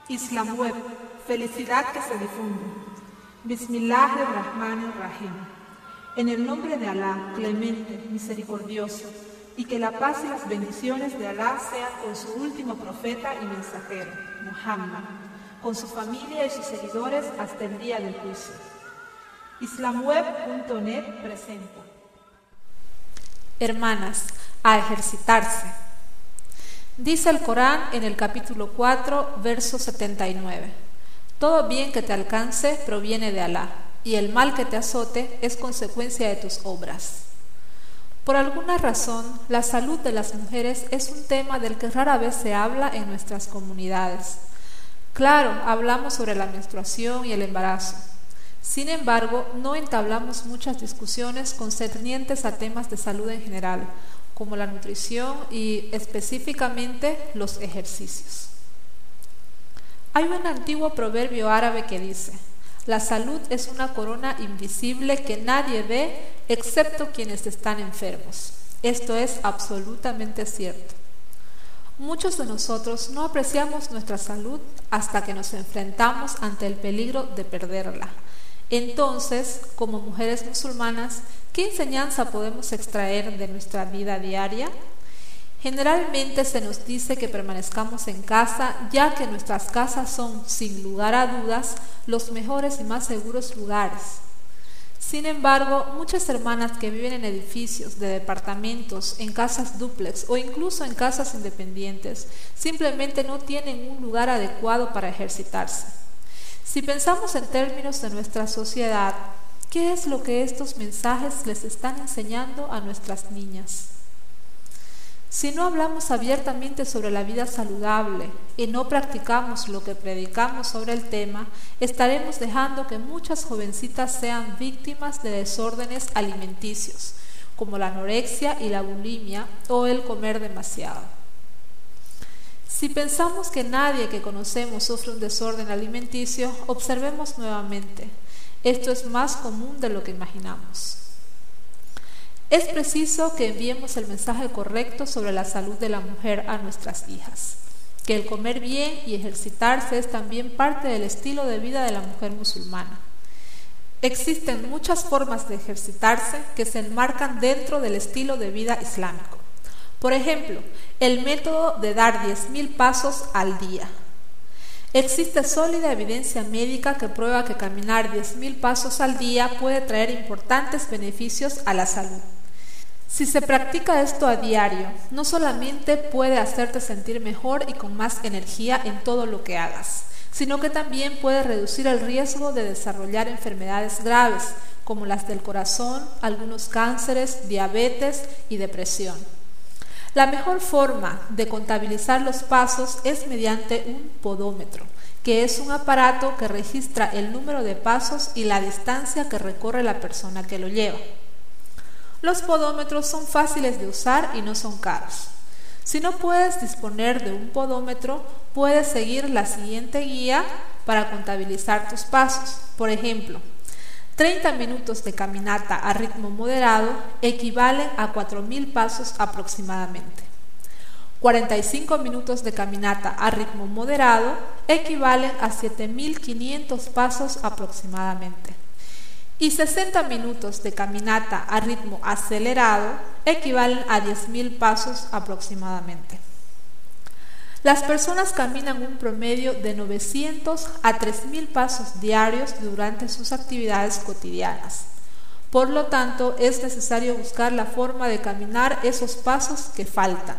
Islam Web, felicidad que se difunde. Bismillahirrahmanirrahim. En el nombre de Alá, clemente, misericordioso, y que la paz y las bendiciones de Alá sean con su último profeta y mensajero, Muhammad, con su familia y sus seguidores hasta el día del juicio. Islamweb.net presenta. Hermanas, a ejercitarse. Dice el Corán en el capítulo 4, verso 79. Todo bien que te alcance proviene de Alá, y el mal que te azote es consecuencia de tus obras. Por alguna razón, la salud de las mujeres es un tema del que rara vez se habla en nuestras comunidades. Claro, hablamos sobre la menstruación y el embarazo. Sin embargo, no entablamos muchas discusiones concernientes a temas de salud en general, como la nutrición y específicamente los ejercicios. Hay un antiguo proverbio árabe que dice: la salud es una corona invisible que nadie ve excepto quienes están enfermos. Esto es absolutamente cierto. Muchos de nosotros no apreciamos nuestra salud hasta que nos enfrentamos ante el peligro de perderla. Entonces, como mujeres musulmanas, ¿qué enseñanza podemos extraer de nuestra vida diaria? Generalmente se nos dice que permanezcamos en casa, ya que nuestras casas son, sin lugar a dudas, los mejores y más seguros lugares. Sin embargo, muchas hermanas que viven en edificios de departamentos, en casas dúplex o incluso en casas independientes, simplemente no tienen un lugar adecuado para ejercitarse. Si pensamos en términos de nuestra sociedad, ¿qué es lo que estos mensajes les están enseñando a nuestras niñas? Si no hablamos abiertamente sobre la vida saludable y no practicamos lo que predicamos sobre el tema, estaremos dejando que muchas jovencitas sean víctimas de desórdenes alimenticios, como la anorexia y la bulimia o el comer demasiado. Si pensamos que nadie que conocemos sufre un desorden alimenticio, observemos nuevamente. Esto es más común de lo que imaginamos. Es preciso que enviemos el mensaje correcto sobre la salud de la mujer a nuestras hijas, que el comer bien y ejercitarse es también parte del estilo de vida de la mujer musulmana. Existen muchas formas de ejercitarse que se enmarcan dentro del estilo de vida islámico. Por ejemplo, el método de dar 10.000 pasos al día. Existe sólida evidencia médica que prueba que caminar 10.000 pasos al día puede traer importantes beneficios a la salud. Si se practica esto a diario, no solamente puede hacerte sentir mejor y con más energía en todo lo que hagas, sino que también puede reducir el riesgo de desarrollar enfermedades graves, como las del corazón, algunos cánceres, diabetes y depresión. La mejor forma de contabilizar los pasos es mediante un podómetro, que es un aparato que registra el número de pasos y la distancia que recorre la persona que lo lleva. Los podómetros son fáciles de usar y no son caros. Si no puedes disponer de un podómetro, puedes seguir la siguiente guía para contabilizar tus pasos. Por ejemplo, 30 minutos de caminata a ritmo moderado equivalen a 4.000 pasos aproximadamente. 45 minutos de caminata a ritmo moderado equivalen a 7.500 pasos aproximadamente. Y 60 minutos de caminata a ritmo acelerado equivalen a 10.000 pasos aproximadamente. Las personas caminan un promedio de 900 a 3.000 pasos diarios durante sus actividades cotidianas. Por lo tanto, es necesario buscar la forma de caminar esos pasos que faltan.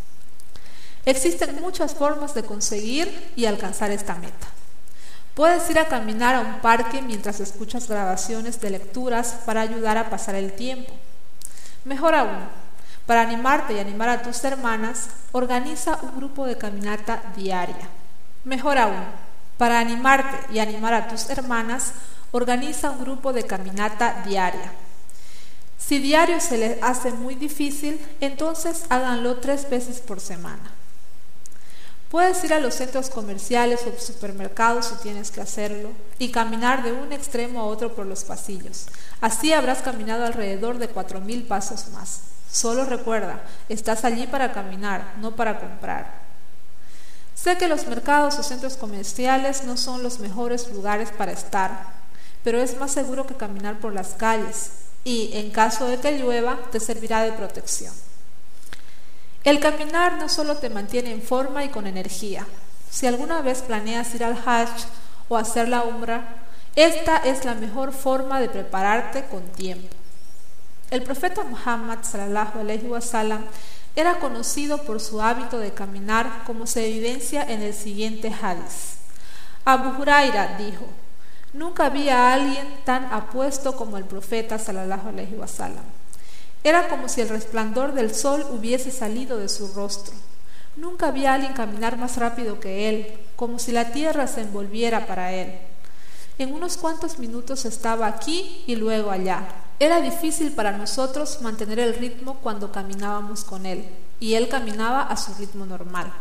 Existen muchas formas de conseguir y alcanzar esta meta. Puedes ir a caminar a un parque mientras escuchas grabaciones de lecturas para ayudar a pasar el tiempo. Mejor aún, para animarte y animar a tus hermanas, organiza un grupo de caminata diaria. Mejor aún, para animarte y animar a tus hermanas, organiza un grupo de caminata diaria. Si diario se les hace muy difícil, entonces háganlo 3 veces por semana. Puedes ir a los centros comerciales o supermercados si tienes que hacerlo y caminar de un extremo a otro por los pasillos. Así habrás caminado alrededor de 4.000 pasos más. Solo recuerda, estás allí para caminar, no para comprar. Sé que los mercados o centros comerciales no son los mejores lugares para estar, pero es más seguro que caminar por las calles y, en caso de que llueva, te servirá de protección. El caminar no solo te mantiene en forma y con energía. Si alguna vez planeas ir al Hajj o hacer la Umrah, esta es la mejor forma de prepararte con tiempo. El profeta Muhammad sallallahu alaihi wasallam era conocido por su hábito de caminar, como se evidencia en el siguiente hadiz. Abu Huraira dijo: nunca vi a alguien tan apuesto como el profeta sallallahu alaihi wasallam. Era como si el resplandor del sol hubiese salido de su rostro. Nunca vi a alguien caminar más rápido que él, como si la tierra se envolviera para él. En unos cuantos minutos estaba aquí y luego allá. Era difícil para nosotros mantener el ritmo cuando caminábamos con él, y él caminaba a su ritmo normal.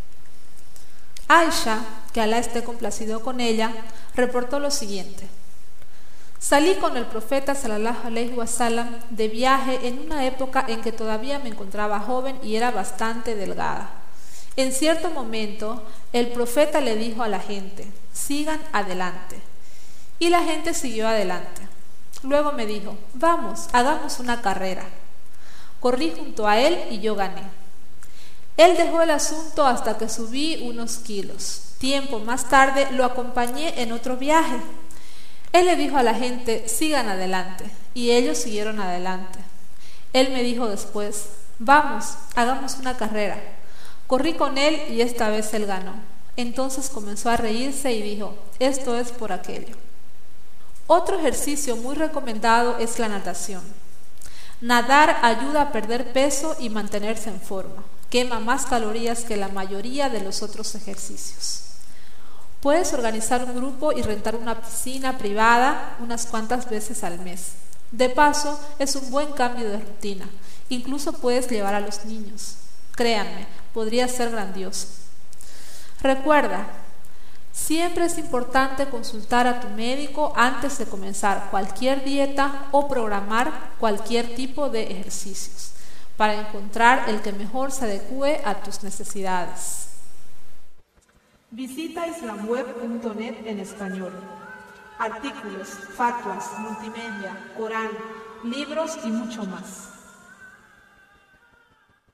Aisha, que Alá esté complacido con ella, reportó lo siguiente: salí con el profeta sallallahu alaihi wasallam de viaje en una época en que todavía me encontraba joven y era bastante delgada. En cierto momento, el profeta le dijo a la gente: sigan adelante. Y la gente siguió adelante. Luego me dijo: vamos, hagamos una carrera. Corrí junto a él y yo gané. Él dejó el asunto hasta que subí unos kilos. Tiempo más tarde lo acompañé en otro viaje. Él le dijo a la gente: sigan adelante, y ellos siguieron adelante. Él me dijo después: vamos, hagamos una carrera. Corrí con él y esta vez él ganó. Entonces comenzó a reírse y dijo: esto es por aquello. Otro ejercicio muy recomendado es la natación. Nadar ayuda a perder peso y mantenerse en forma. Quema más calorías que la mayoría de los otros ejercicios. Puedes organizar un grupo y rentar una piscina privada unas cuantas veces al mes. De paso, es un buen cambio de rutina. Incluso puedes llevar a los niños. Créanme, podría ser grandioso. Recuerda, siempre es importante consultar a tu médico antes de comenzar cualquier dieta o programar cualquier tipo de ejercicios, para encontrar el que mejor se adecue a tus necesidades. Visita islamweb.net en español. Artículos, fatwas, multimedia, Corán, libros y mucho más.